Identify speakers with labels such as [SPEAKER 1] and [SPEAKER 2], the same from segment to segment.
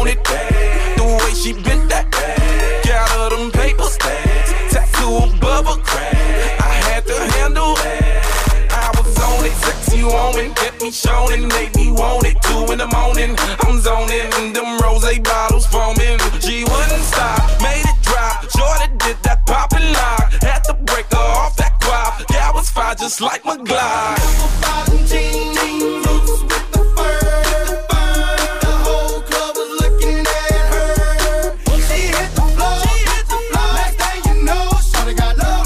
[SPEAKER 1] it. The way she bent that. Got her them papers. Tattoo above her. I had to handle. I was on it. Sexy woman. Get me shown and made me want it. 2 in the morning. I'm zoning. And them rose bottles foaming. She wouldn't stop. Made it drop. Shorty did that pop and lock. Had to break her off that guap. Yeah, I was fine just like my Glide. Roots with the fur. The whole club was looking at her. She hit the floor. Next thing you know, shorty got low.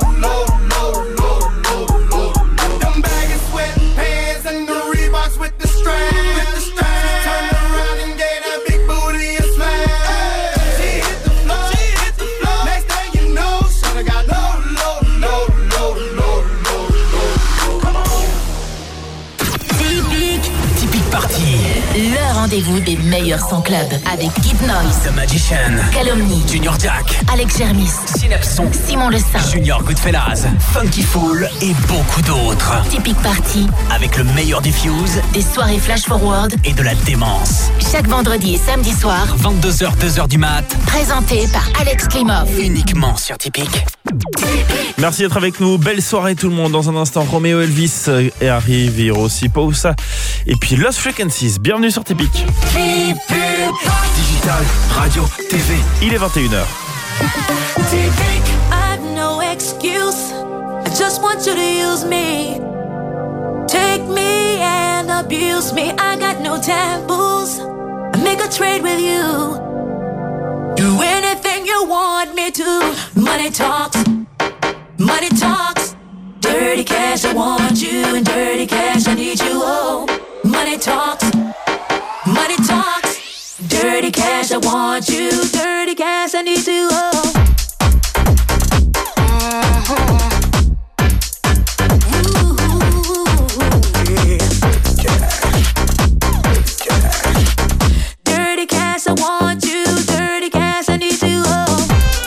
[SPEAKER 1] Them baggy sweatpants and the Reeboks with the straps. Turned around and gave that big booty a slap. She hit the floor. Next thing you know, shorty got low.
[SPEAKER 2] Typique Party. Le rendez-vous des meilleurs sons club avec Kid Noise,
[SPEAKER 3] The Magician,
[SPEAKER 2] Calomnie,
[SPEAKER 3] Junior Jack,
[SPEAKER 2] Alex Germis,
[SPEAKER 3] Synapson,
[SPEAKER 2] Simon Le Saint,
[SPEAKER 3] Junior Goodfellas, Funky Fool et beaucoup d'autres.
[SPEAKER 2] Typique Party
[SPEAKER 3] avec le meilleur des Fuse,
[SPEAKER 2] des soirées flash forward
[SPEAKER 3] et de la démence.
[SPEAKER 2] Chaque vendredi et samedi soir,
[SPEAKER 3] 22h, 2h du mat.
[SPEAKER 2] Présenté par Alex Klimov.
[SPEAKER 3] Uniquement sur Typique.
[SPEAKER 4] Merci d'être avec nous. Belle soirée tout le monde. Dans un instant, Romeo Elvis arrive, Hiroshi Pousa et puis Lost Frequencies. Bienvenue sur Typique.
[SPEAKER 3] Digital, radio, TV.
[SPEAKER 4] Il est 21h.
[SPEAKER 5] I've no excuse. I just want you to use me. Take me and abuse me. I got no taboos. I make a trade with you. Do anything you want me to. Money talks. Money talks. Dirty cash, I want you. And dirty cash, I need you. Oh, money talks. Money talks. Dirty cash, I want you. Dirty cash, I need you. Oh. Dirty cash, I want you. Dirty cash, I need you. Oh.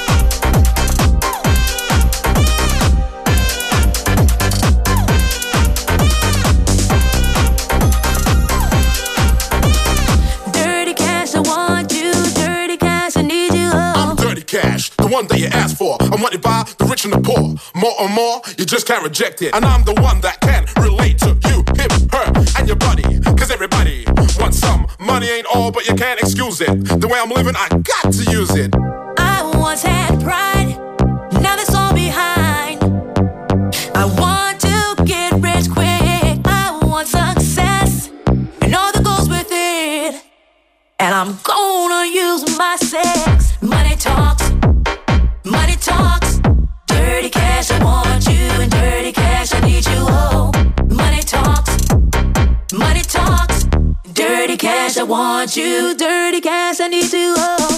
[SPEAKER 5] Dirty cash, I want you. Dirty cash, I need you. Oh.
[SPEAKER 6] I'm dirty cash, the one that you asked for. I'm wanted by the rich and the poor. More and more, you just can't reject it. And I'm the one that can relate to you, him, her, and your buddy. Cause everybody wants some. Money ain't all, but you can't excuse it. The way I'm living, I got to use it.
[SPEAKER 5] I once had pride, now that's all behind. I want to get rich quick. I want success and all that goes with it. And I'm gonna use my sex. Money talks. Money talks. Dirty cash, I want you. And dirty cash, I need you. Oh, money talks. Money talks. Dirty cash, I want you. Dirty cash, I need you. Oh.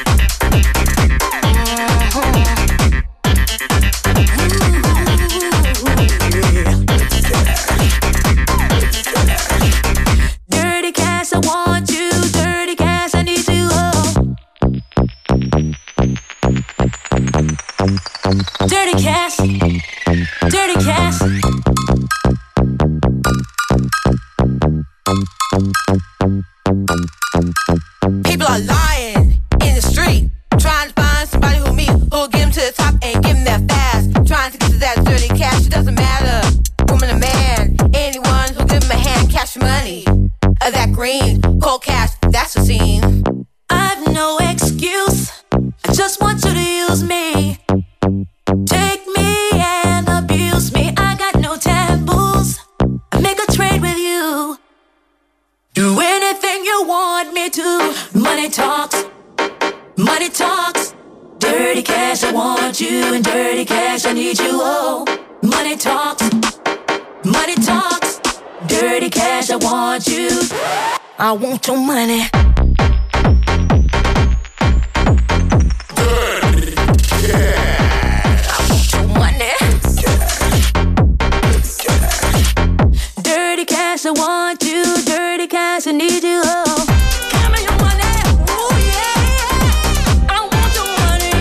[SPEAKER 5] Dirty cash, I want you. Dirty cash, I need you. Oh. Dirty cash. Dirty cash.
[SPEAKER 7] People are lying in the street, trying to find somebody who'll get them to the top and give them that fast. Trying to get to that dirty cash, it doesn't matter, woman or man. Anyone who'll give them a hand, cash money, that green, cold cash, that's the scene.
[SPEAKER 5] I've no excuse, I just want you to use me. Take me and abuse me, I got no taboos. I make a trade with you. Do anything you want me to. Money talks. Money talks. Dirty cash, I want you. And dirty cash, I need you. Oh, money talks. Money talks. Dirty cash, I want you. I want your money.
[SPEAKER 6] Dirty cash.
[SPEAKER 5] I want your money. Dirty cash, I want you. Dirty cash, I need you. Oh, give me your money. Oh yeah, I want your money.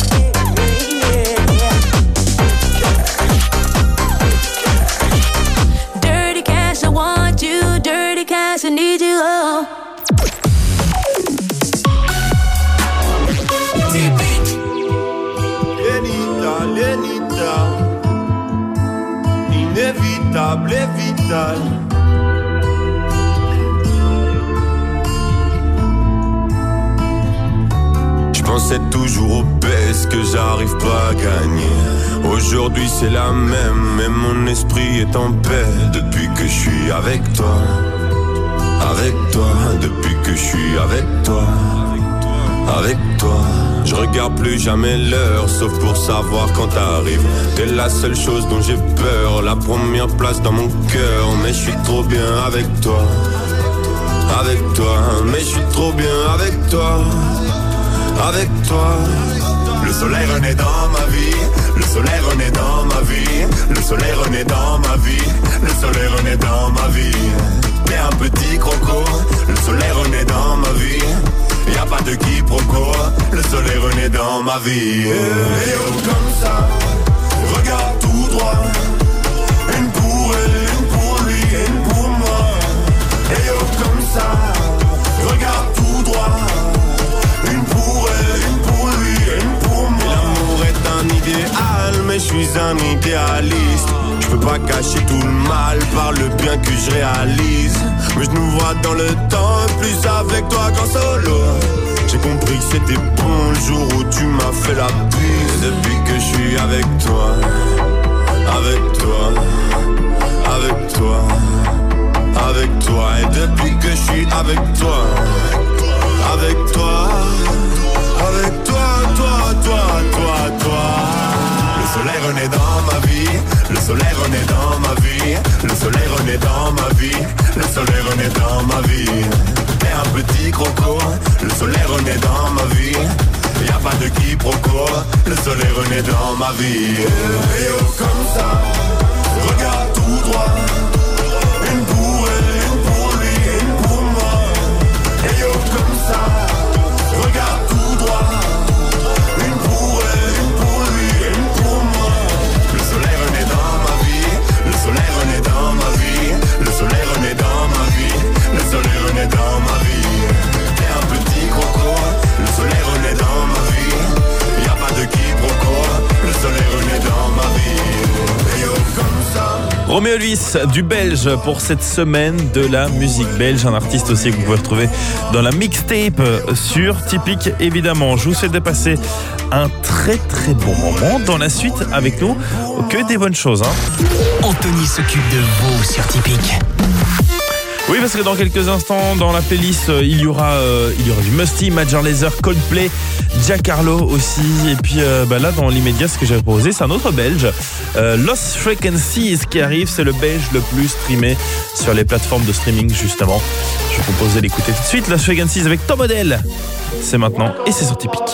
[SPEAKER 5] Yeah. Dirty cash, I want you. Dirty cash, I need you. Oh.
[SPEAKER 8] agréable et vital. Je pensais toujours aux baisses que j'arrive pas à gagner. Aujourd'hui c'est la même, mais mon esprit est en paix depuis que je suis avec toi. Avec toi, depuis que je suis avec toi. Avec toi, je regarde plus jamais l'heure, sauf pour savoir quand t'arrives. T'es la seule chose dont j'ai peur, la première place dans mon cœur. Mais je suis trop bien avec toi. Avec toi, mais je suis trop bien avec toi. Avec toi. Le soleil renaît dans ma vie. Le soleil renaît dans ma vie. Le soleil renaît dans ma vie. Le soleil renaît dans ma vie. T'es un petit croco. Le soleil renaît dans ma vie. Y'a pas de quiproquo, le soleil renaît dans ma vie. Et oh comme ça, regarde tout droit. Une pour elle, une pour lui, et une pour moi. Et oh comme ça, regarde tout droit. Une pour elle, une pour lui, et une pour moi. L'amour est un idéal, mais je suis un idéaliste. Je peux pas cacher tout le mal par le bien que je réalise. Mais je nous vois dans le temps, plus avec toi qu'en solo. J'ai compris que c'était bon le jour où tu m'as fait la bise. Depuis que je suis avec toi, avec toi, avec toi, avec toi. Et depuis que je suis avec toi, avec toi, avec toi, toi. Le soleil renaît dans ma vie. Le soleil renaît dans ma vie. Le soleil renaît dans ma vie. Le soleil renaît dans ma vie. T'es un petit croco. Le soleil renaît dans ma vie. Y'a pas de quiproquo. Le soleil renaît dans ma vie. Et oh comme ça, regarde tout droit. Une pour elle, une pour lui, et une pour moi. Et oh comme ça, regarde tout droit. Une pour elle, une pour lui, et une pour moi. Le soleil renaît dans ma vie. Le soleil renaît dans ma vie. Le soleil renaît dans ma vie. Le soleil renaît dans ma vie. T'es un petit croco. Le soleil renaît dans ma vie. Y'a pas de quiproquo. Le soleil renaît dans ma vie. Et oh comme ça.
[SPEAKER 4] Roméo Elvis, du belge pour cette semaine de la musique belge, un artiste aussi que vous pouvez retrouver dans la mixtape sur Typique évidemment. Je vous souhaite de passer un très très bon moment. Dans la suite avec nous, que des bonnes choses.
[SPEAKER 3] Anthony s'occupe de vous sur Typique.
[SPEAKER 4] Oui, parce que dans quelques instants, dans la playlist, il y aura du Musty, Major Lazer, Coldplay, Jack Harlow aussi. Et puis là, dans l'immédiat, ce que j'ai proposé, c'est un autre belge, Lost Frequencies qui arrive. C'est le belge le plus streamé sur les plateformes de streaming, justement. Je vous propose de l'écouter tout de suite. Lost Frequencies avec Tom Odell. C'est maintenant et c'est sur Typique.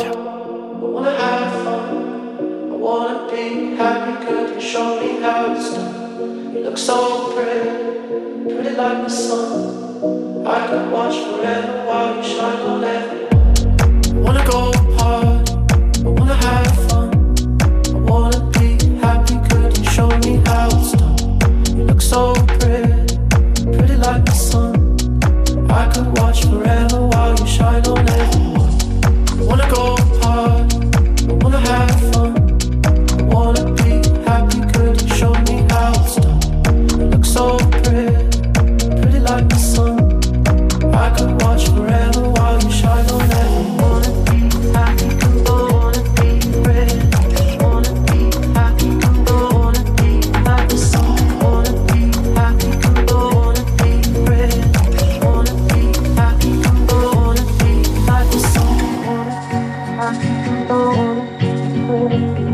[SPEAKER 9] Pretty like the sun, I could watch forever while you shine on everyone. I wanna go hard, I wanna have fun, I wanna be happy. Could you show me how it's done? You look so pretty, pretty like the sun. I could watch forever while you shine on everyone. I wanna go hard, I wanna have fun, I wanna be happy. Could you show me how it's done? You look so pretty, like the sun, I could watch forever while you shine on everyone. Wanna be happy, wanna be ready. Wanna be happy, wanna be like the sun. Wanna be happy, wanna be ready. Wanna be happy, wanna be like the sun. Wanna be happy, wanna be ready.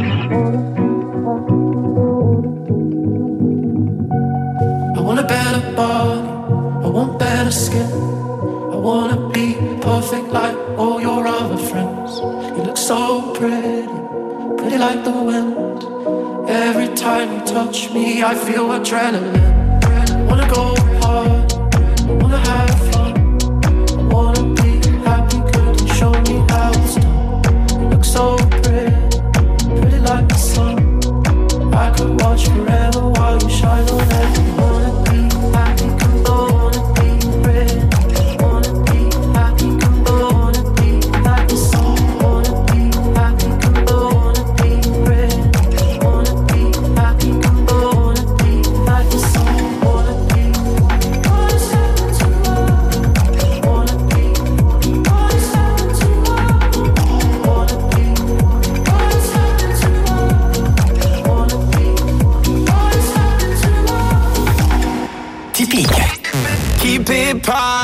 [SPEAKER 9] I want a better body, I want better skin. I wanna be perfect like all your other friends. You look so pretty, pretty like the wind. Every time you touch me, I feel adrenaline. I wanna go hard, I wanna have fun, I wanna be happy. Could you show me how it's done? You look so pretty, pretty like the sun. I could watch forever while you shine on everyone. Wanna be happy, wanna be ready. Wanna be happy, wanna be like the sun. Wanna be happy, wanna be ready. Wanna be happy, wanna be like the sun.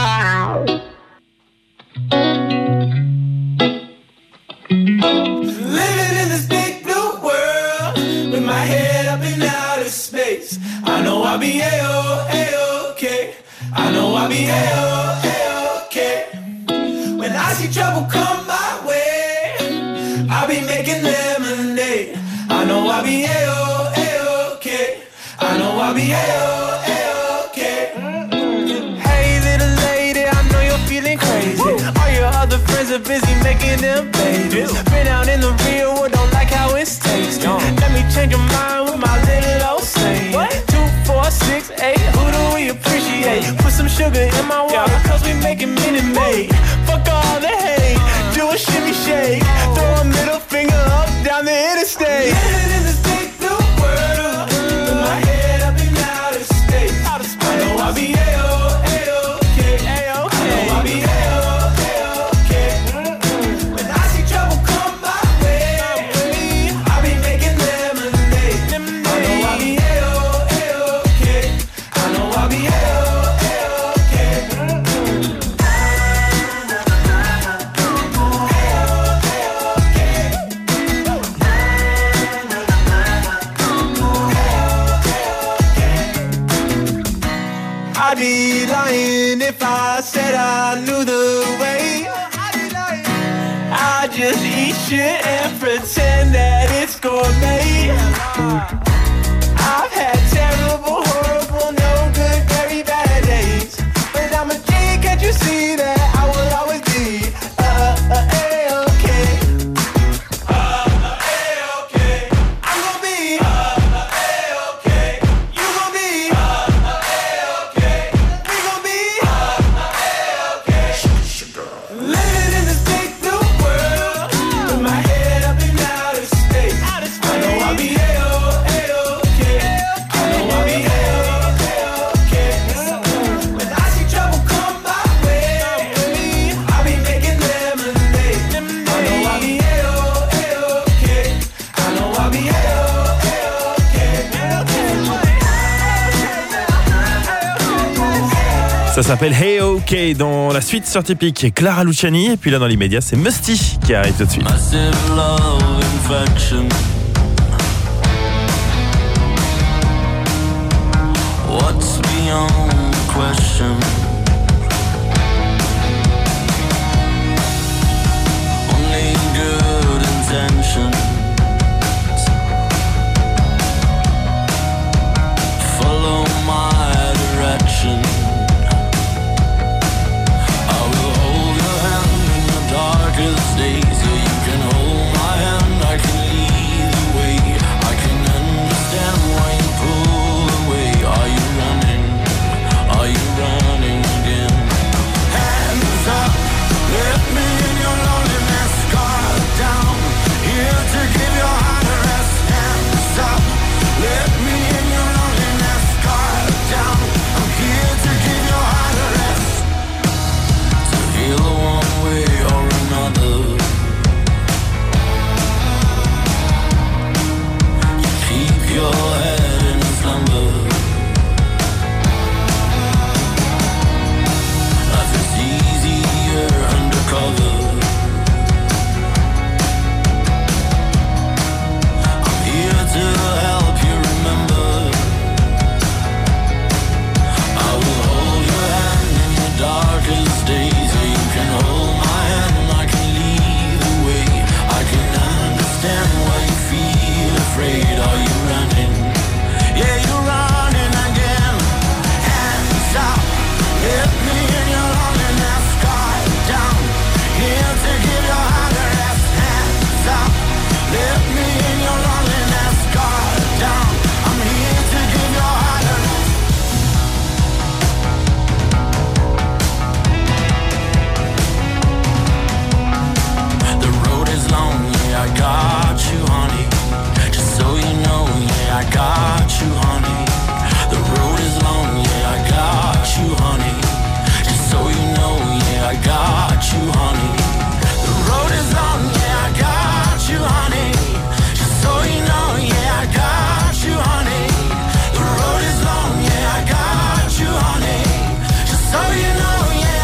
[SPEAKER 9] Living in this big blue world with my head up in outer space. I know I'll be A-O-A-OK. I know I'll be A-O-A-OK. When I see trouble come my way, I'll be making lemonade. I know I'll be A-O-A-OK. I know I'll be A-O-A-OK. Hey little lady, I know you're feeling crazy. All your other friends are busy making them babies. Been out in the real world, don't like how it's tasting. Let me change your mind with my little old saying. 2, 4, 6, 8, who do we appreciate? Put some sugar in my water, cause we making Minute Maid. Fuck all the hate, do a shimmy shake. Throw a middle finger up down the interstate. Living in this big blue world, with my head up in outer space. I know I'll be A-O-A-OK. I know I'll be A-O-A-OK. When I see trouble come my way, I'll be making lemonade. I know I'll be A-O-A-OK. I know I'll be A-O-A-OK. I'd be lying if I said I knew the way. I just eat shit and pretend that it's gourmet. I've had terrible, horrible, no good, very bad days. But I'm a G, can't you see that I will always be A-OK. A-OK. I'm gonna be A-OK. You gonna be A-OK. We gonna be A-OK. Living in this big blue world with my head up in outer space. I know I'll be A-O-A-OK. I know I'll be A-O-A-OK. When I see trouble come my way, I'll be making lemonade. I know I'll be A-O-A-OK. I know I'll be A-O-A-OK.
[SPEAKER 4] Ça s'appelle Hey OK dans la suite sur Typique. Clara Luciani. Et puis là dans l'immédiat, c'est Musty qui arrive tout de suite.
[SPEAKER 10] Massive love infection. What's beyond question? Only good intentions. Follow my direction. I will hold your hand in the darkest days. Yeah, you can hold my hand, I can lead the way. I can understand why you pull away. Are you running? Are you running again? Hands up, let me in your loneliness. Guard down, here to give your heart a rest. Hands up, let me in your loneliness. Guard down, I'm here to give your heart a rest. To feel one way or another. You keep your head in slumber. Life is easier undercover. I'm here to help you remember. I will hold your hand in your darkest days. Yeah, you can hold my hand, I can lead the way. I can understand why you feel afraid. Are you running? Yeah, you're running again. Hands up, let me in your loneliness. Guard down, here to give your heart a rest. Hands up, let me in your loneliness. Guard down, I'm here to give your heart a rest. The road is long, yeah, I got you, honey. Just so you know, yeah, I got you, honey. The road is long, yeah, I got you, honey. Just so you know, yeah, I got you, honey. The road is long, yeah, I got you, honey. Just so you know, yeah, I got you, honey. The road is long, yeah, I got you, honey. Just so you know, yeah,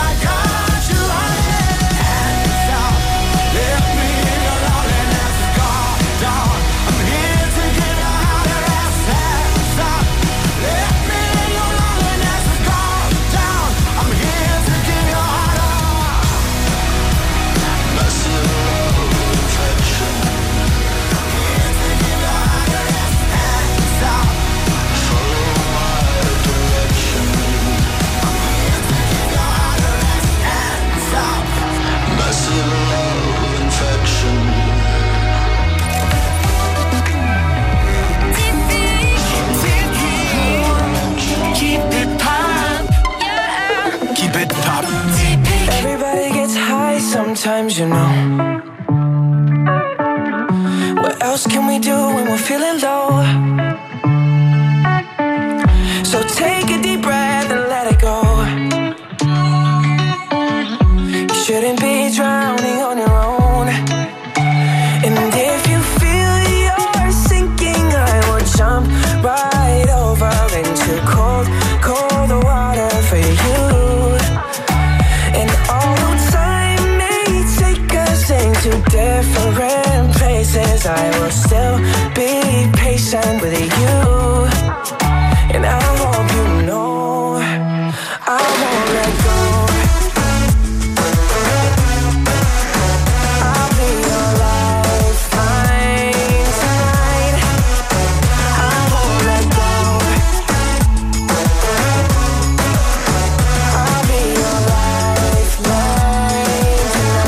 [SPEAKER 3] top.
[SPEAKER 9] Everybody gets high sometimes, you know. What else can we do when we're feeling low? So take a deep breath and let it go. You shouldn't be drowning on your own. And if you feel you're sinking, I will jump right over into cold, cold water for you. And although time may take us into different places, I will still be patient with you. And I hope you know I won't let go. I'll be your lifeline tonight. I won't let go. I'll be your lifeline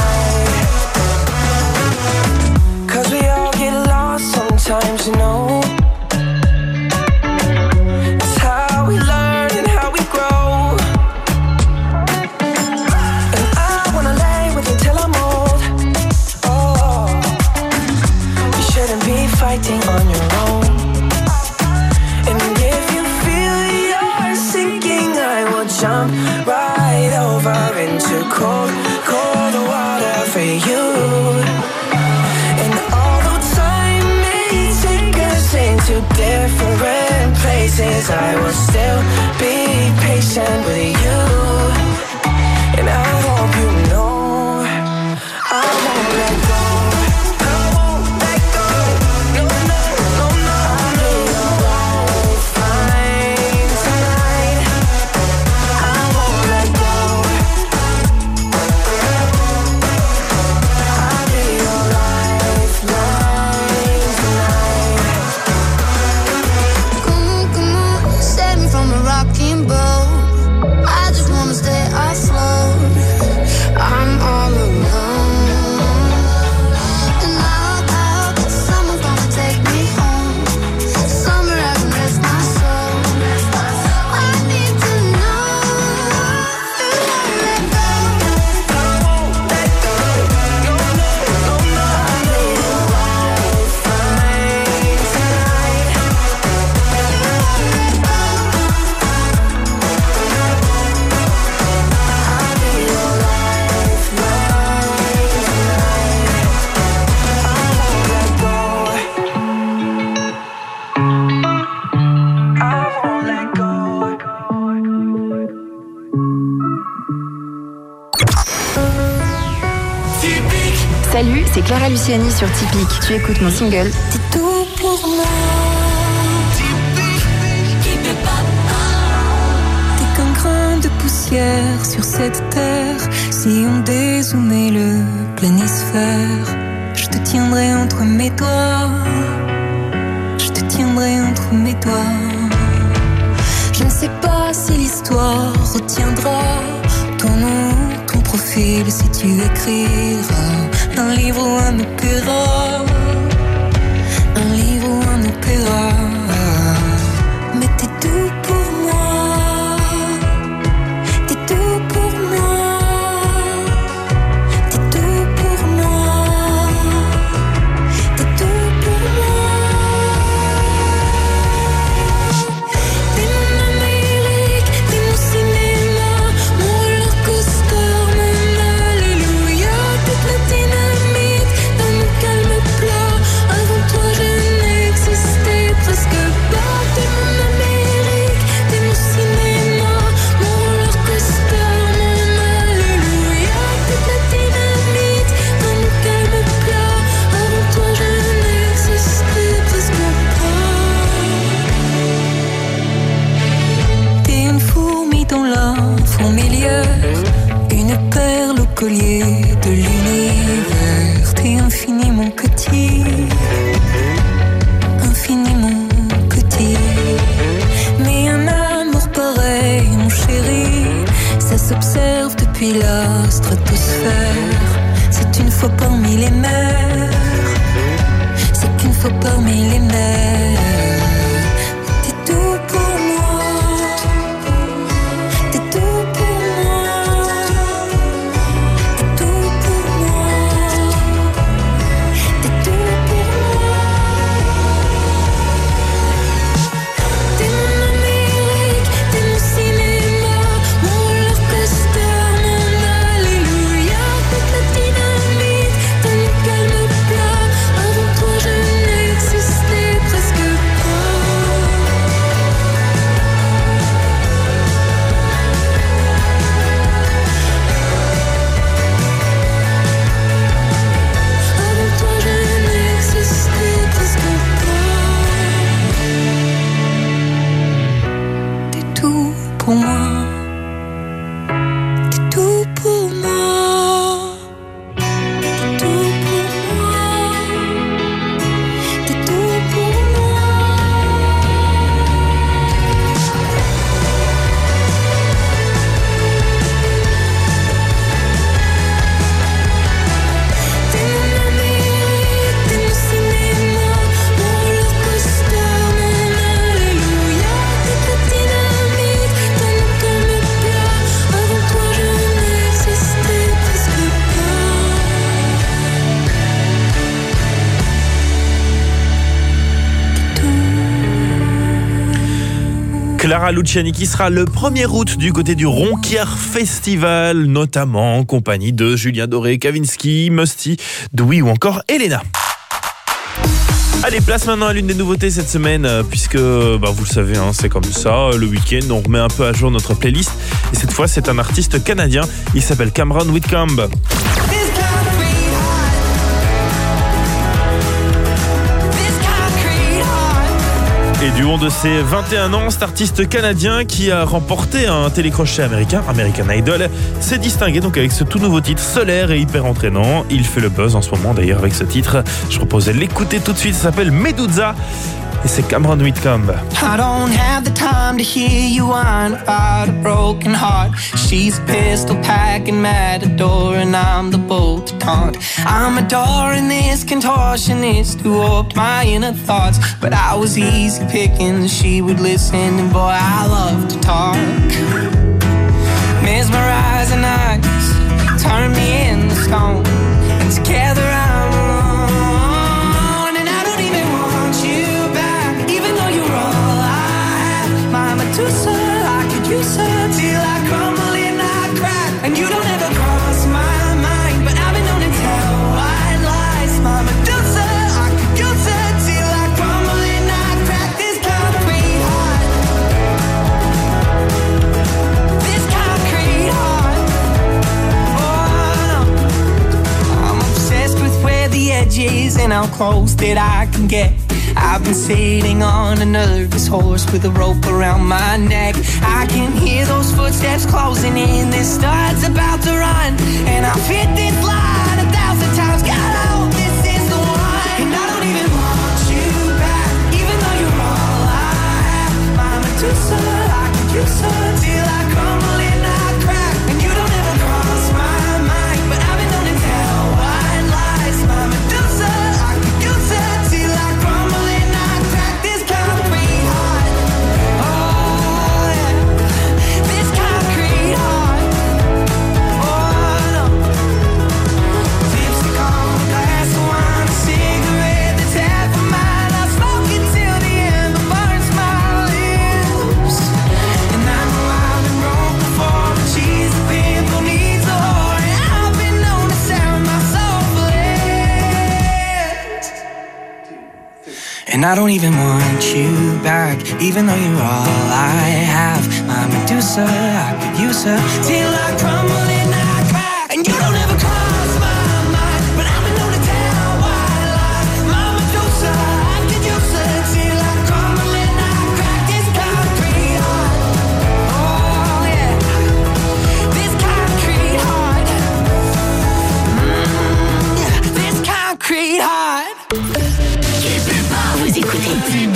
[SPEAKER 9] tonight. 'Cause we all get lost sometimes, you know. Fighting on your own. And if you feel you're sinking, I will jump right over into cold, cold water for you. And although time may take us into different places, I will still be patient with you. And I hope you know I won't let go.
[SPEAKER 11] Salut, c'est Clara Luciani sur Typique. Tu écoutes mon single.
[SPEAKER 5] T'es tout pour moi. T'es qu'un grain de poussière sur cette terre. Si on dézoomait le planisphère, je te tiendrai entre mes doigts. Je te tiendrai entre mes doigts. Je ne sais pas si l'histoire retiendra ton nom, ton profil, si tu écriras un livre ou un opéra, un livre ou un opéra. Mais t'es tout pour moi, t'es tout pour moi, t'es tout pour moi, t'es tout pour moi. T'es mon Amérique, t'es mon cinéma, mon roller coaster, mon alléluia. Toute la dynamite dans mon calme plat. Avant toi je n'existais presque pas. T'es mon Amérique, t'es mon cinéma, mon roller coaster, mon alléluia. Toute la dynamite dans mon calme plat. Avant toi je n'existais presque pas. T'es une fourmi dans la fourmilière, une perle au collier de l'univers. T'es infiniment petit, infiniment petit. Mais un amour pareil, mon chéri, ça s'observe depuis la stratosphère. C'est une fois parmi les mers, c'est qu'une fois parmi les mers. T'es tout pour moi, t'es tout pour moi,
[SPEAKER 4] Clara Luciani qui sera le 1er août du côté du Ronquière Festival, notamment en compagnie de Julien Doré, Kavinsky, Musty, Dewey ou encore Elena. Allez, place maintenant à l'une des nouveautés cette semaine, puisque vous le savez, c'est comme ça, le week-end, on remet un peu à jour notre playlist. Et cette fois, c'est un artiste canadien, il s'appelle Cameron Whitcomb. Et du haut de ses 21 ans, cet artiste canadien qui a remporté un télécrochet américain, American Idol, s'est distingué donc avec ce tout nouveau titre solaire et hyper entraînant. Il fait le buzz en ce moment d'ailleurs avec ce titre. Je propose de l'écouter tout de suite, ça s'appelle Medusa et c'est Cameron Whitcomb.
[SPEAKER 12] I don't have the time to hear you whine about a broken heart. She's a pistol packing matador and I'm the bull to taunt. I'm adoring this contortionist who warped my inner thoughts. But I was easy picking, she would listen and boy I love to talk. Mesmerizing eyes, turn me into stone. And together I'm alone. And I don't even want you back, even though you're all I have. My Medusa, I could use her till I crumble and I crack. And you don't ever cross my mind, but I've been known to tell white lies. My Medusa, I could use her till I crumble and I crack. This concrete heart, this concrete heart. Oh no, I'm obsessed with where the edge is and how close that I can get. I've been sitting on a nervous horse with a rope around my neck. I can hear those footsteps closing in. This start's about to run, and I've hit this line 1,000 times. God, I hope this is the one. And I don't even want you back, even though you're all I have. My Medusa, I could use her till I crumble and I crack. And you don't ever cross my mind, but I've been known to tell white lies. My Medusa, I could use her till I crumble and I crack. This concrete heart, oh yeah, this concrete heart, oh no. Lipstick on a glass of wine, a cigarette that's half a mile. I smoke it till the ember burns my lips. And I know I've been broke before, but she's a pimple needs a whore. And I've been known to sell my soul for less. And I don't even want you back, even though you're all I have. My Medusa, I could use her till I crumble and I crack. And you don't ever cross my mind, but I've been known to tell white lies. My Medusa, I could use her till I crumble and I crack. This concrete heart, oh yeah, this concrete heart, yeah, this concrete heart.
[SPEAKER 2] Vous écoutez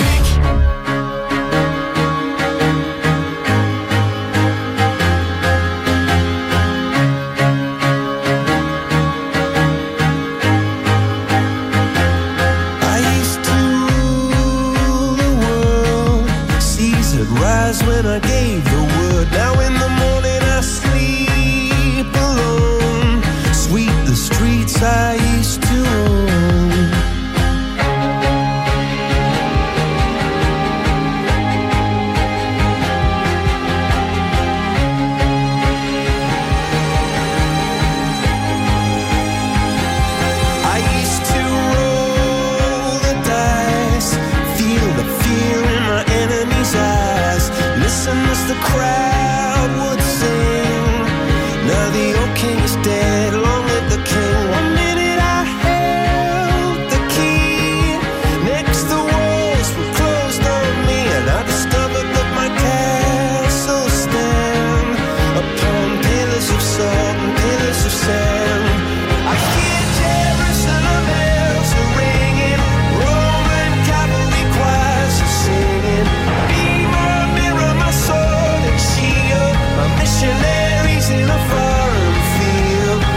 [SPEAKER 12] I used to rule the world. Seas had rise when I gave the word. Now in the morning I sleep alone. Sweep the streets I used to own. I used to roll the dice, feel the fear in my enemy's eyes. Listen as the crowd would sing. Now the old king is dead, long live the king. One minute I held the key, next the walls were closed on me, and I discovered that my castle stand upon pillars of salt and pillars of sand. I hear Jerusalem bells are ringing, Roman cavalry choirs are singing. Be my mirror, my sword and shield, my missionaries in a foreign field.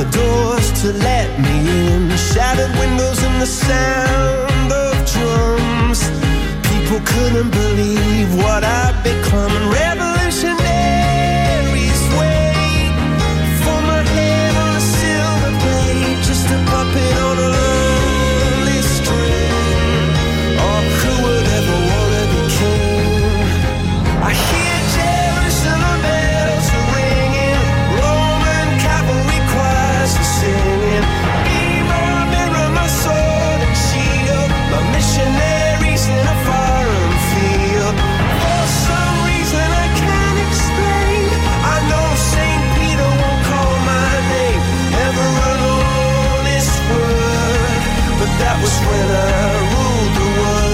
[SPEAKER 13] doors to let me in. Shattered windows and the sound of drums. People couldn't believe what I'd become. And revolutionaries wait for my head on a silver plate, just a puppet on a lonely string. Oh, who would ever want to be king? I hear Jerusalem bells are ringing, Roman cavalry choirs are singing. Be my mirror, my sword and shield, my missionaries in a foreign field. For some reason I can't explain, I know St. Peter won't call my name ever alone this word, but that was when I ruled the world.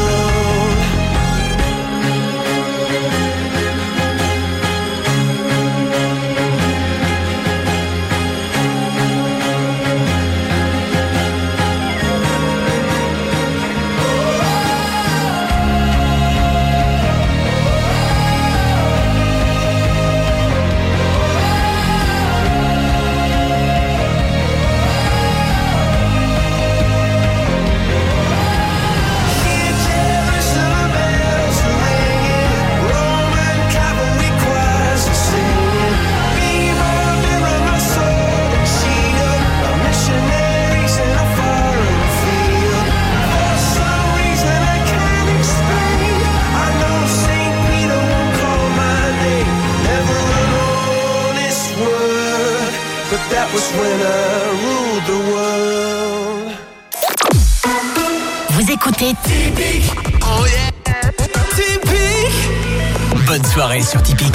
[SPEAKER 13] That was when I ruled the world.
[SPEAKER 2] Vous écoutez
[SPEAKER 3] Typique.
[SPEAKER 13] Oh yeah, Typique.
[SPEAKER 3] Bonne soirée sur Typique.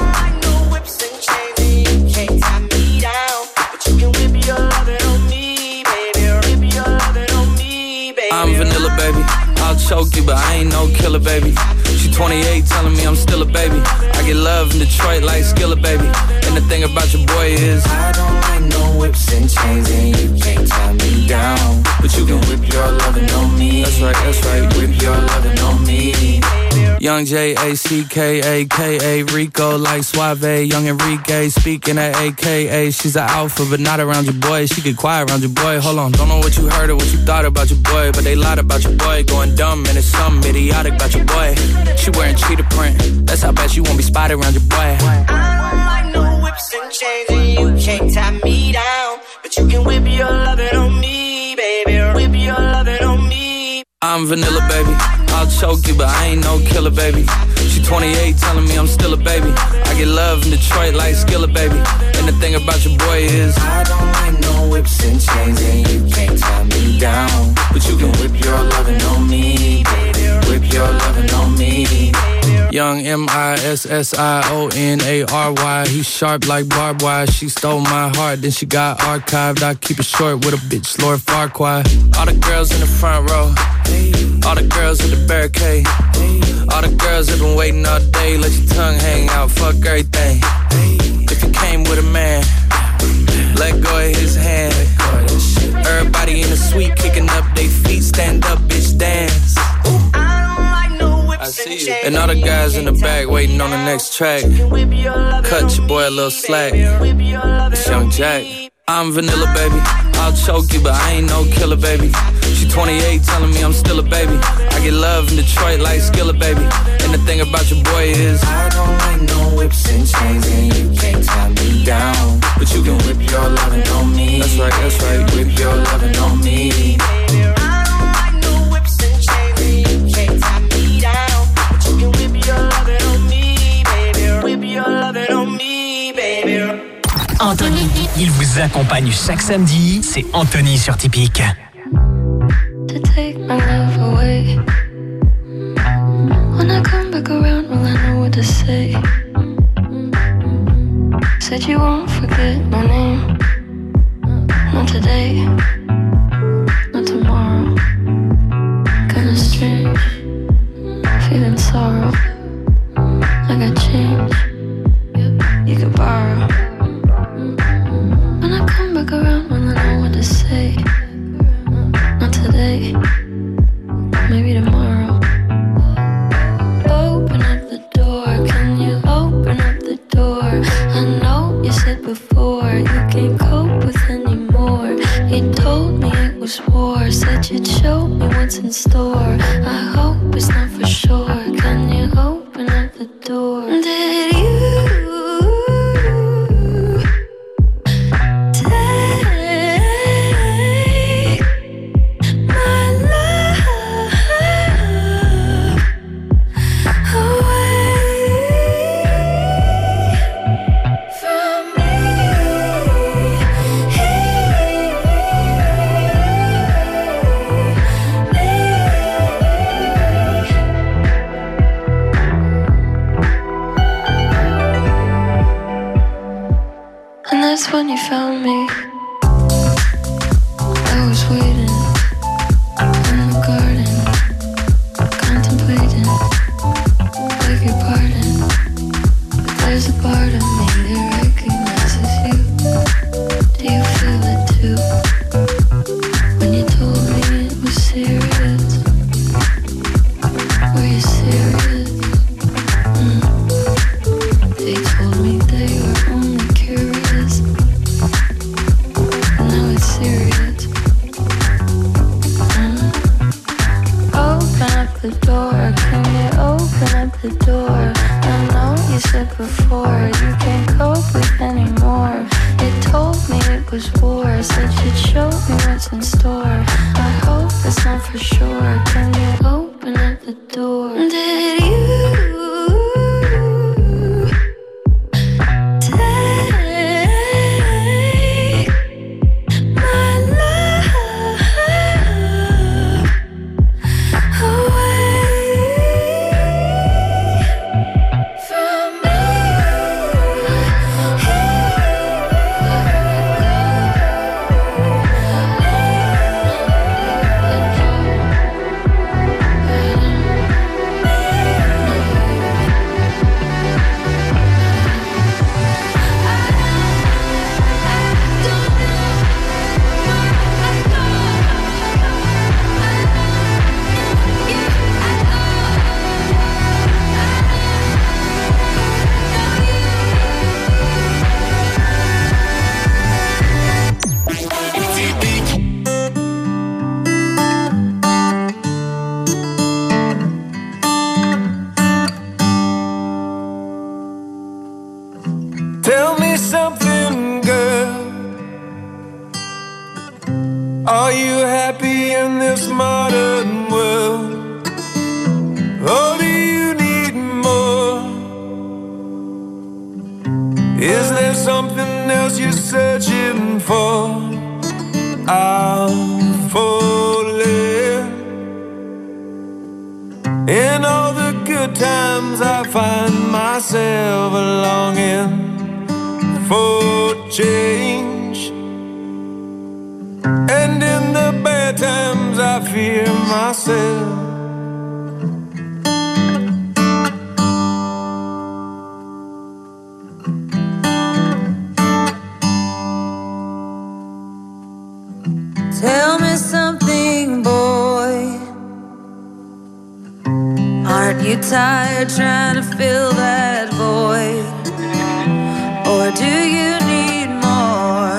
[SPEAKER 10] I'm vanilla, baby. I'll choke you, but I ain't no killer, baby. She 28, telling me I'm still a baby. I get love in Detroit like Skilla, baby. And the thing about your boy is I don't like no whips and chains, and you can't tie me down. But you can whip your lovin' on me. That's right, whip your lovin' on me. Young J-A-C-K-A-K-A Rico like Suave, young Enrique speaking at AKA. She's an alpha but not around your boy. She get quiet around your boy. Hold on, don't know what you heard or what you thought about your boy, but they lied about your boy. Going dumb and it's something idiotic about your boy. She wearing cheetah print, that's how bad she won't be spotted around your boy.
[SPEAKER 14] I don't like no whips and chains, and you can't tie me down. But you can whip your lovin' on me, baby. Whip your lovin' on me.
[SPEAKER 10] I'm vanilla, baby. I'll choke you, but I ain't no killer, baby. She 28, telling me I'm still a baby. I get love in Detroit like Skilla, baby. And the thing about your boy is I don't like no whips and chains, and you can't tie me down. But you can whip your lovin' on me, baby. Whip your lovin' on me. Young M-I-S-S-I-O-N-A-R-Y. He's sharp like barbed wire. She stole my heart, then she got archived. I keep it short with a bitch, Lord Farquaad. All the girls in the front row, all the girls at the barricade, all the girls have been waiting all day. Let your tongue hang out, fuck everything. If you came with a man, let go of his hand. Everybody in the suite kicking up their feet. Stand up, bitch, dance. I see you. And all the guys in the back waiting on the next track. Cut your boy a little slack. It's Young Jack. I'm vanilla, baby. I'll choke you, but I ain't no killer, baby. She 28, telling me I'm still a baby. I get love in Detroit like Skilla, baby. And the thing about your boy is I don't like no whips and chains, and you can't tie me down. But you can whip your lovin' on me. That's right, whip your lovin' on me.
[SPEAKER 3] Anthony, il vous accompagne chaque samedi, c'est Anthony sur Typique.
[SPEAKER 15] To take my love away. When I come back around, will I know what to say? Said you won't forget my name. Not today, not tomorrow. Kinda strange, feeling sorrow. I got change, you could borrow. When I come back around, will I know what to say? Not today, maybe tomorrow. Open up the door, can you open up the door? I know you said before you can't cope with anymore. was war. Said you'd show me what's in store. I hope it's not for sure. Can you open up the door? Did you when you found me, I was waiting in the garden, contemplating, beg your pardon, but there's a part of me that recognizes you. Do you feel it too? When you told me it was serious, were you serious? They told me they were only curious. Serious. Open up the door. Can you open up the door? I know you said before you can't cope with anymore. You told me it was war. Said you'd show me what's in store. I hope it's not for sure. Can you open up the door? Did you?
[SPEAKER 13] Are you happy in this modern world? Or do you need more? Is there something else you're searching for? I'm falling. In all the good times I find myself longing for change. And in the bad times I fear myself.
[SPEAKER 7] Tell me something, boy. Aren't you tired trying to fill that void? Or do you need more?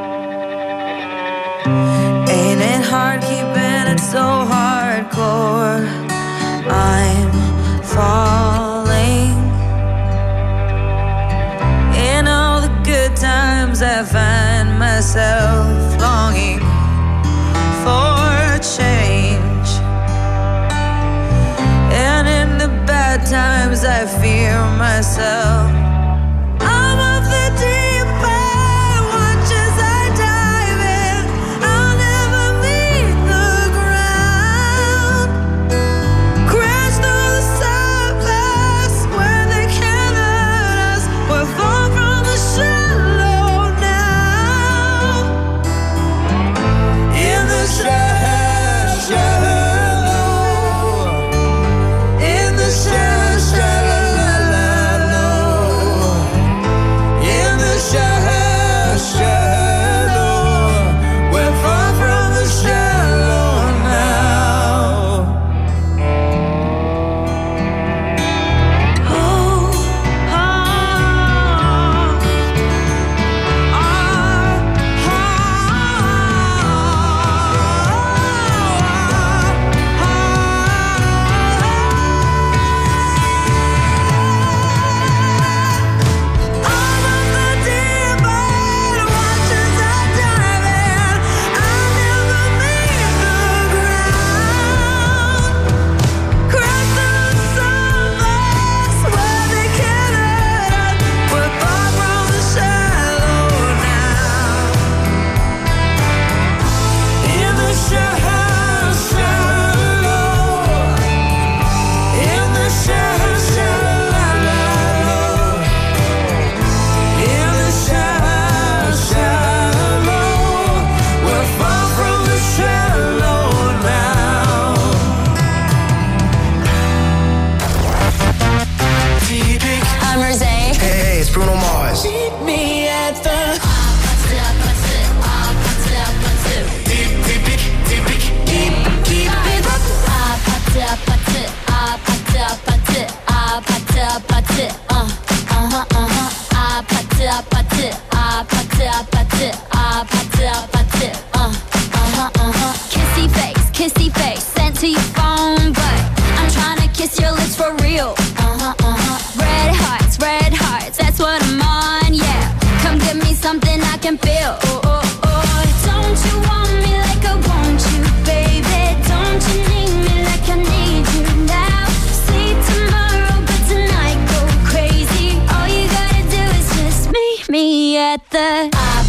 [SPEAKER 7] Ain't it hard keeping it so hardcore? I'm falling. In all the good times I find myself longing for change. And in the bad times I fear myself. I'm of the deep end, watch as I dive in. I'll never meet the ground. Crash through the surface where they can't hurt us. We're far from the shallow now. In the shallow, in the shallow.
[SPEAKER 16] Kissy face, sent to your phone, but I'm trying to kiss your lips for real. Red hearts, that's what I'm on, yeah. Come give me something I can feel. Oh, oh, oh. Don't you want me like I want you, baby? Don't you need me like I need you now? Sleep tomorrow, but tonight go crazy. All you gotta do is just meet me at the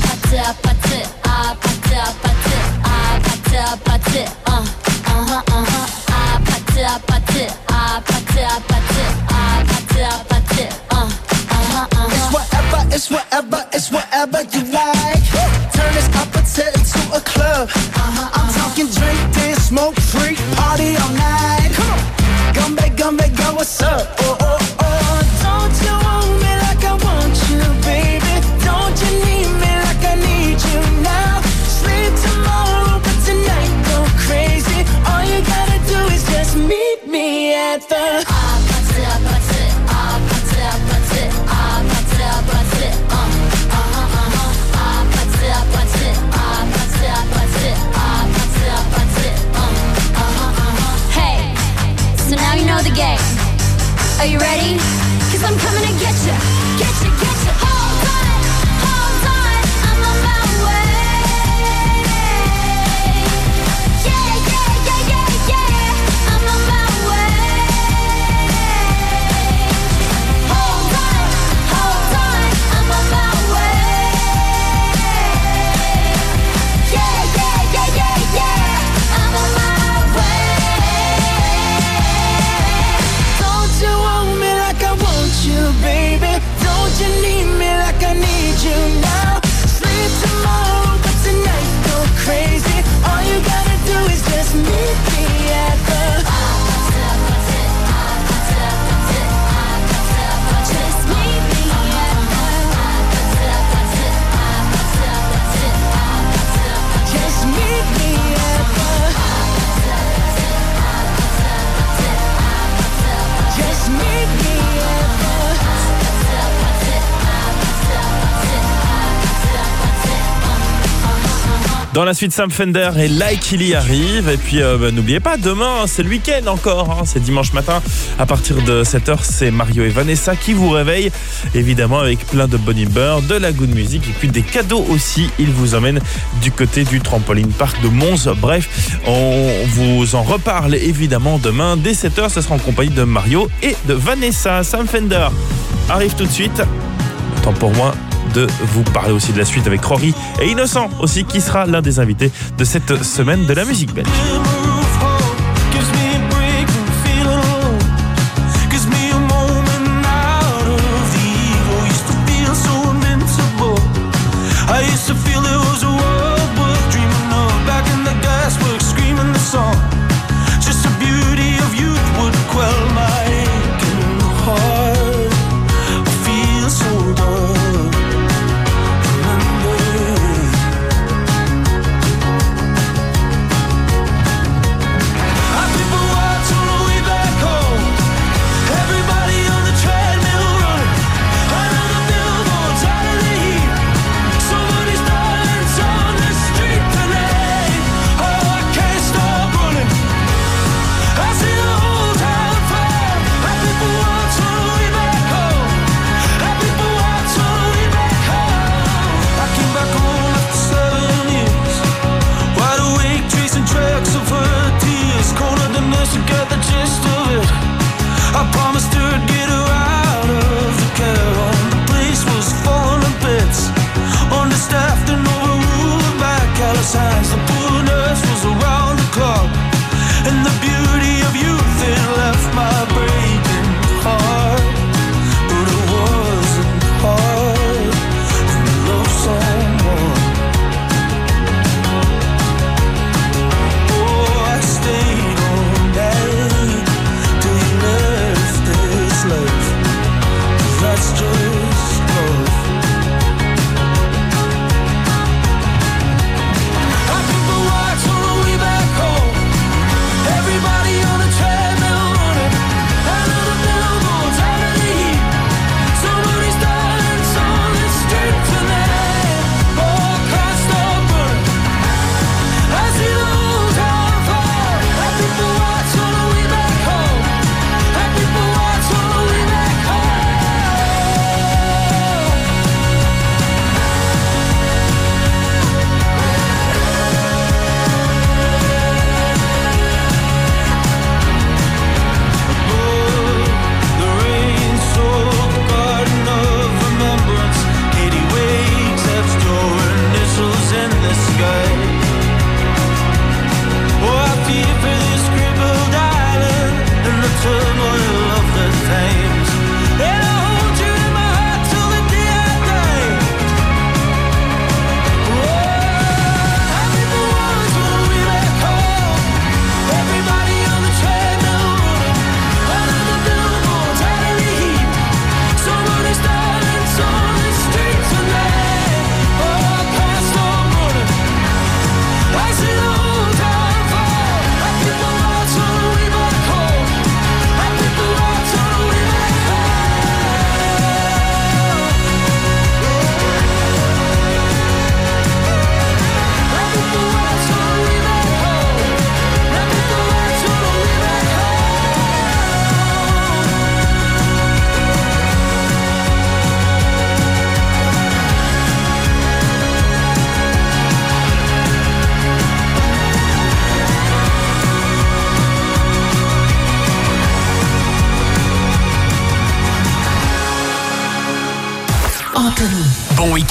[SPEAKER 17] It's whatever you like. Turn this opposite into a club. I'm talking drink, dance, smoke, freak, party all night. Come on, come back, girl, what's up? Oh, oh, oh. Don't you want me like I want you, baby? Don't you need me like I need you now? Sleep tomorrow, but tonight go crazy. All you gotta do is just meet me at the
[SPEAKER 16] So now you know the game. Are you ready? 'Cause I'm coming to get you. Get you, get you. Hold on, I'm on my way. Yeah, yeah, yeah, yeah, yeah. I'm on my way. Hold on, I'm on my way. Yeah, yeah, yeah, yeah, yeah. I'm on my way.
[SPEAKER 17] Don't you want me like I want you, baby? Don't you need me like I need you now? Sleep tomorrow, but tonight go crazy. All you gotta do is just meet me at the
[SPEAKER 16] Just meet me at
[SPEAKER 17] Just meet me at the Just meet me at
[SPEAKER 4] Dans la suite, Sam Fender et Like Il y arrive. Et puis, n'oubliez pas, demain, c'est le week-end encore. C'est dimanche matin. À partir de 7h, c'est Mario et Vanessa qui vous réveillent. Évidemment, avec plein de bonne humeur, de la good music et puis des cadeaux aussi. Ils vous emmènent du côté du trampoline park de Mons. Bref, on vous en reparle évidemment demain. Dès 7h, ce sera en compagnie de Mario et de Vanessa. Sam Fender arrive tout de suite. Temps pour moi de vous parler aussi de la suite avec Rory et Innocent aussi, qui sera l'un des invités de cette semaine de la musique belge.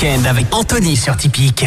[SPEAKER 3] week-end avec Anthony sur Typique.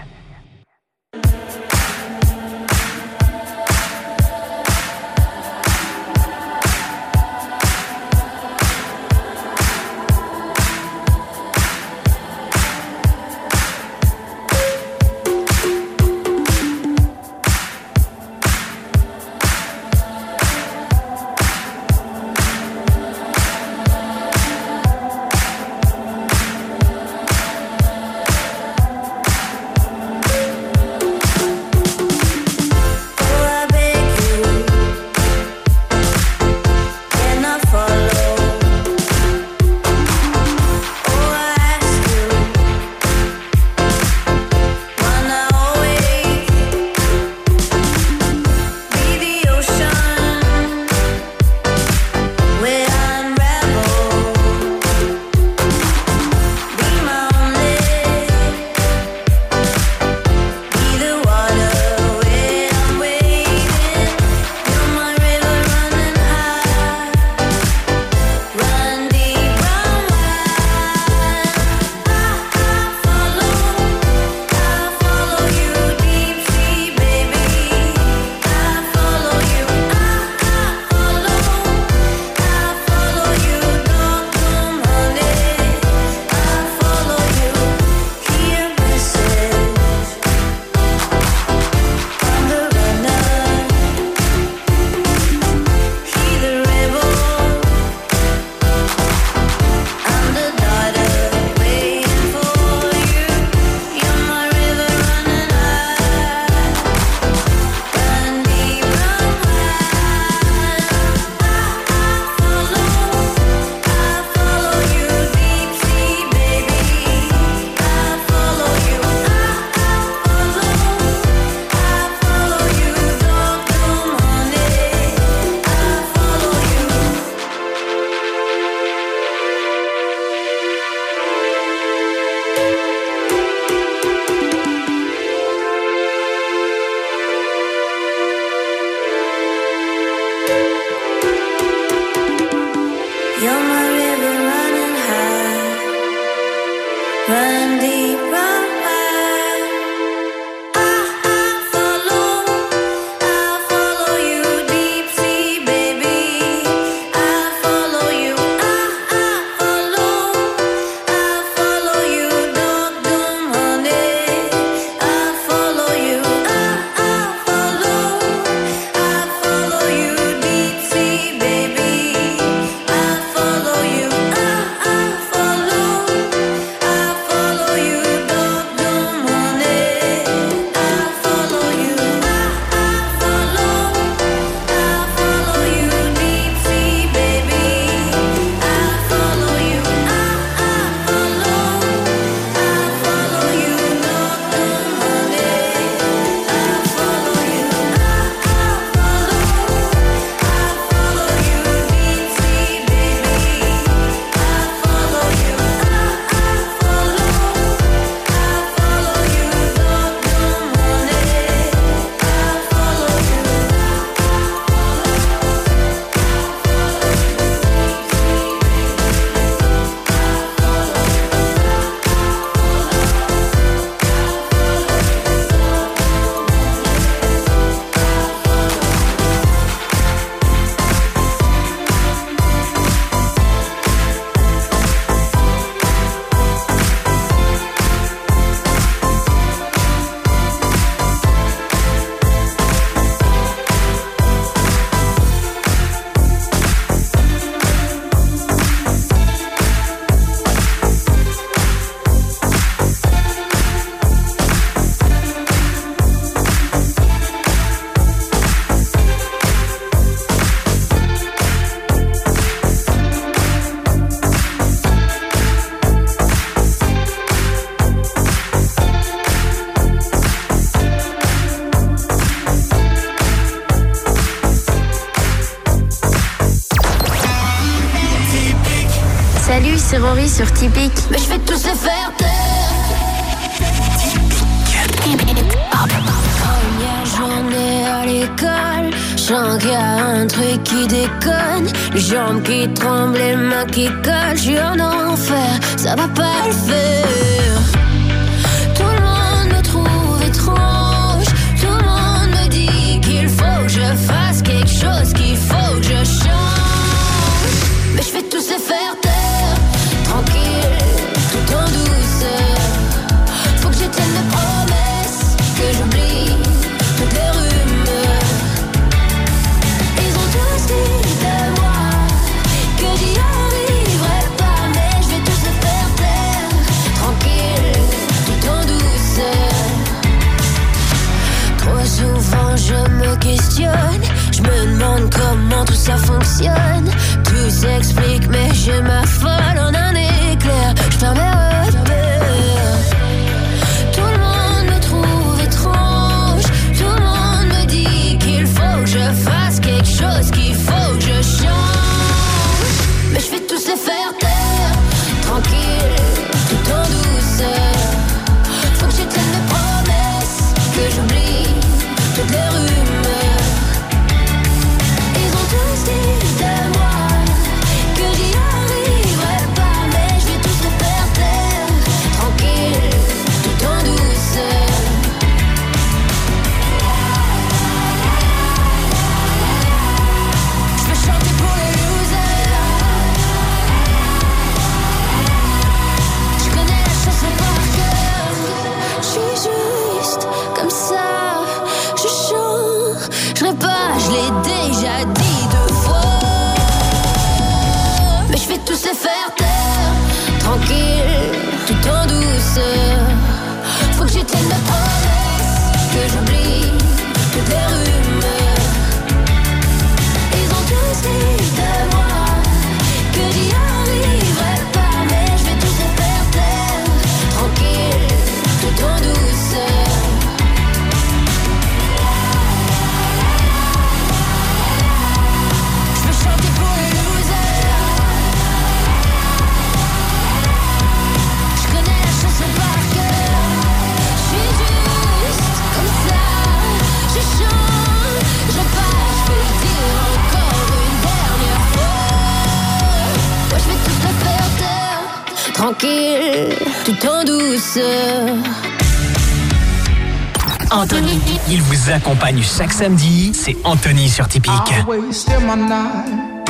[SPEAKER 15] Salut, c'est Rory sur Typique.
[SPEAKER 16] Mais je vais tous les faire taire.
[SPEAKER 15] Première journée à l'école, je sens qu'il y a un truc l'esprit qui déconne, les jambes qui tremblent, les mains qui collent. Je suis en enfer, ça va pas le faire. Tout le monde me trouve étrange, tout le monde me dit qu'il faut que je fasse quelque chose, qu'il faut que je change. Mais je vais tous les faire taire, tranquille, tout en douceur. Faut que j'étienne mes promesses, que j'oublie toutes les rumeurs. Ils ont tous dit de moi que j'y arriverai pas, mais je vais tous les faire taire, tranquille, tout en douceur. Trop souvent je me questionne, je me demande comment tout ça fonctionne. Tout s'explique mais je m'affole en un éclair. Je ferme mes repères. Tout le monde me trouve étrange, tout le monde me dit qu'il faut que je fasse quelque chose, qu'il faut que je change. Mais je vais tous les faire taire, tranquille, tout en douceur. Faut que j'étienne mes promesses, que j'oublie toutes les rumeurs. Ils ont tous dit de moi que j'y arriverai pas, mais je vais tous les faire taire, tranquille, tout en douceur. Je veux chanter pour les losers. Je connais la chanson par cœur. Je suis juste comme ça. Je changerai pas, je l'ai déjà dit 2 fois. Mais je vais tous les faire taire, tranquille, tout en douceur. Faut que j'étienne mes promesses, que j'oublie toutes les rumeurs. Ils ont tous dit de moi que j'y arriverai pas, mais je vais tous les faire taire, tranquille, tout en douceur. Je veux chanter pour les losers. Je connais la chanson par cœur. Je suis juste comme ça. Je chante, je passe, je vais le dire encore une dernière fois. Moi je vais tout le faire taire, tranquille, tout en douceur.
[SPEAKER 3] Anthony, il vous accompagne chaque samedi, c'est Anthony sur Typique.
[SPEAKER 12] I wasted my night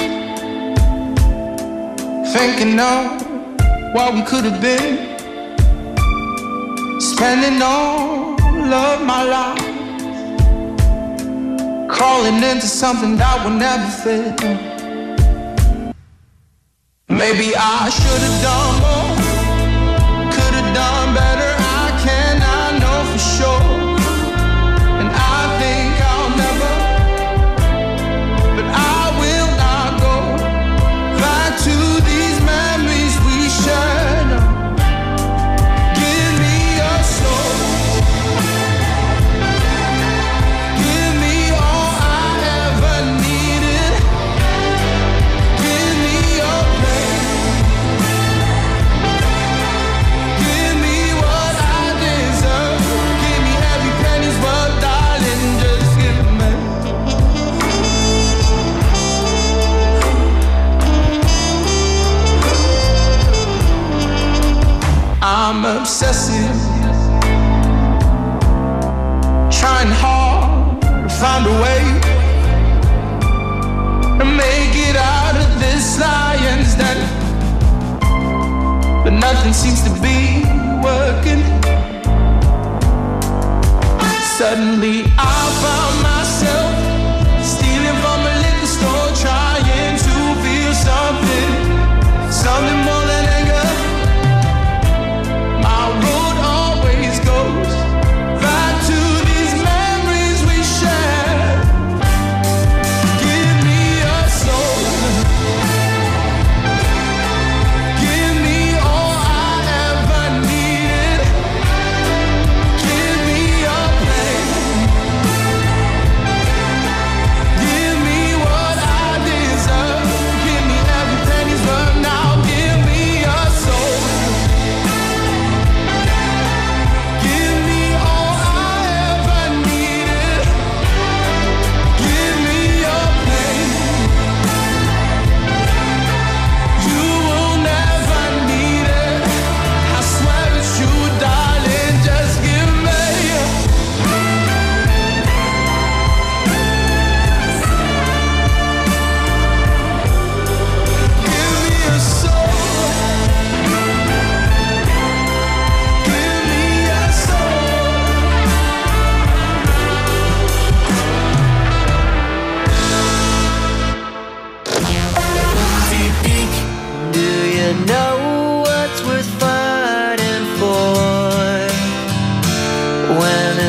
[SPEAKER 12] thinking of what we could have been, spending all of my life crawling into something that would never fit. Maybe I should have done more, could have done better. I cannot know for sure. I'm obsessive, trying hard to find a way to make it out of this lion's den, but nothing seems to be working. Suddenly I found myself stealing from a liquor store, trying to feel something more than anger. My road always goes back to these memories we shared. Give me your soul, give me all I ever needed. Give me your pain,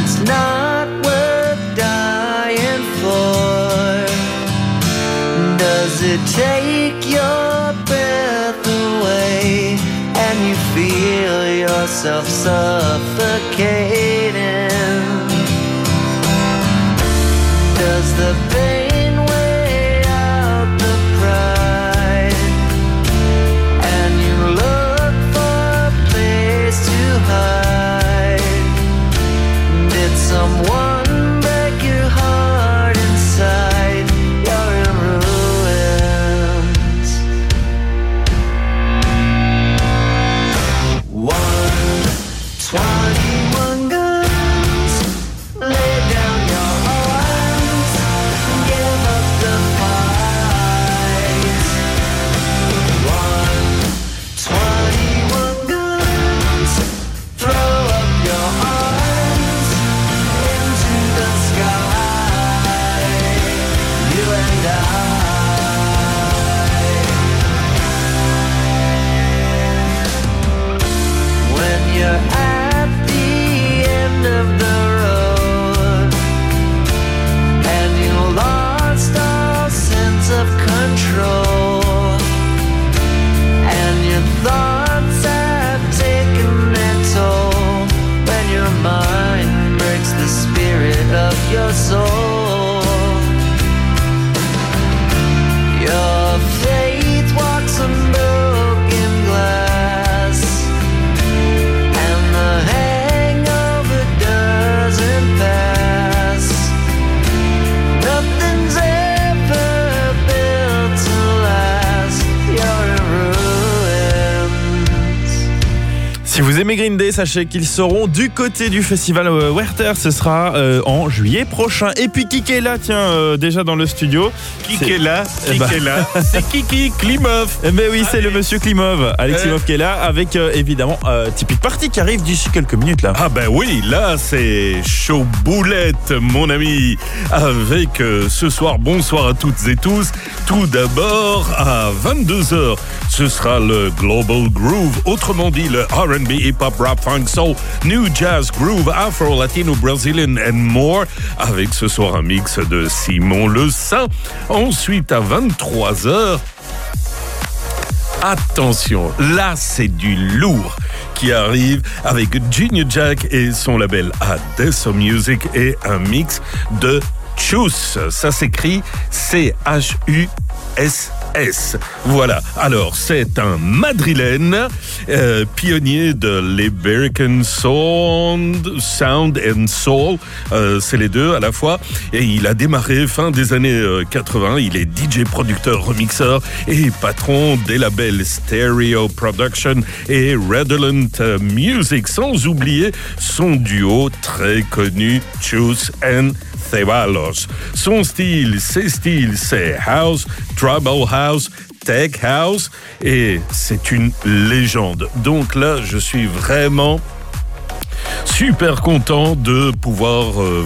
[SPEAKER 13] it's not worth dying for? Does it take your breath away and you feel yourself suffocating? Does the pain weigh out the pride and you look for a place to hide? Did someone break your heart inside? You're in ruins. 121 guns, lay down your arms, give up the fight. 121 guns, throw up your arms into the sky. You and I. When you're at the end of the road and you lost all sense of control and your thoughts have taken their toll, when your mind breaks the spirit of your soul, your faith walks on broken glass and the hangover doesn't pass. Nothing's ever built to last. You're in ruins.
[SPEAKER 4] Si vous aimez Green Day, sachez qu'ils seront du côté du festival Werther. Ce sera en juillet prochain. Et puis Kiki est là, tiens, déjà dans le studio.
[SPEAKER 18] Kiki est là, c'est Kiki Klimov.
[SPEAKER 4] Mais oui, c'est le monsieur Klimov, Alex Klimov qui est là, avec évidemment Typique Party qui arrive d'ici quelques minutes là.
[SPEAKER 18] Ah ben oui, là c'est chaud boulette mon ami. Avec ce soir, bonsoir à toutes et tous. Tout d'abord à 22h, ce sera le Global Groove, autrement dit le R&B, hip-hop, rap, funk, soul, new jazz, groove, afro, latino, brazilian and more, avec ce soir un mix de Simon Le Saint. Ensuite à 23h, attention, là c'est du lourd qui arrive avec Junior Jack et son label Adesso Music et un mix de Chus. Ça s'écrit C-H-U-S. Voilà, alors c'est un madrilène, pionnier de l'American Sound and Soul, c'est les deux à la fois, et il a démarré fin des années 80, il est DJ, producteur, remixeur et patron des labels Stereo Production et Redolent Music, sans oublier son duo très connu Chus and Ceballos. Son style, ses styles, c'est house, tribal house, tech house, et c'est une légende. Donc là, je suis vraiment super content de pouvoir